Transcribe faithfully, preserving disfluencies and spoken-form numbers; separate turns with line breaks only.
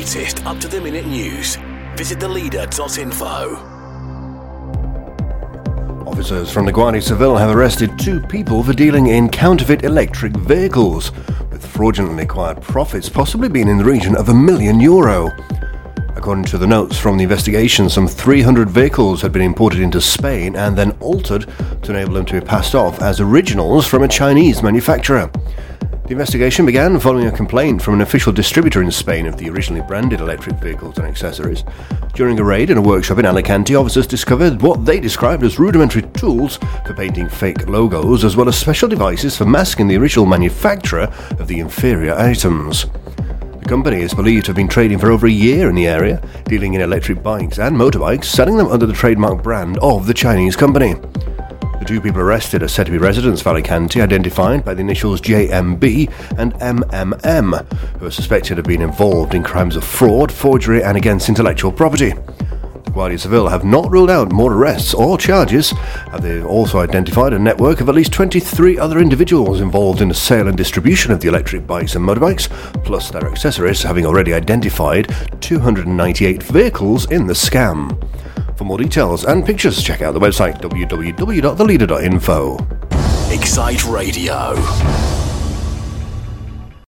latest up-to-the-minute news, visit the leader dot info.
Officers from the Guardia Civil have arrested two people for dealing in counterfeit electric vehicles, with fraudulently acquired profits possibly being in the region of a million euro. According to the notes from the investigation, some three hundred vehicles had been imported into Spain and then altered to enable them to be passed off as originals from a Chinese manufacturer. The investigation began following a complaint from an official distributor in Spain of the originally branded electric vehicles and accessories. During a raid in a workshop in Alicante, officers discovered what they described as rudimentary tools for painting fake logos, as well as special devices for masking the original manufacturer of the inferior items. The company is believed to have been trading for over a year in the area, dealing in electric bikes and motorbikes, selling them under the trademark brand of the Chinese company. The two people arrested are said to be residents of Alicante, identified by the initials J M B and M M M, who are suspected of being involved in crimes of fraud, forgery and against intellectual property. The Guardia Civil have not ruled out more arrests or charges, and they've also identified a network of at least twenty-three other individuals involved in the sale and distribution of the electric bikes and motorbikes, plus their accessories, having already identified two hundred ninety-eight vehicles in the scam. For more details and pictures, check out the website w w w dot the leader dot info.
Excite Radio.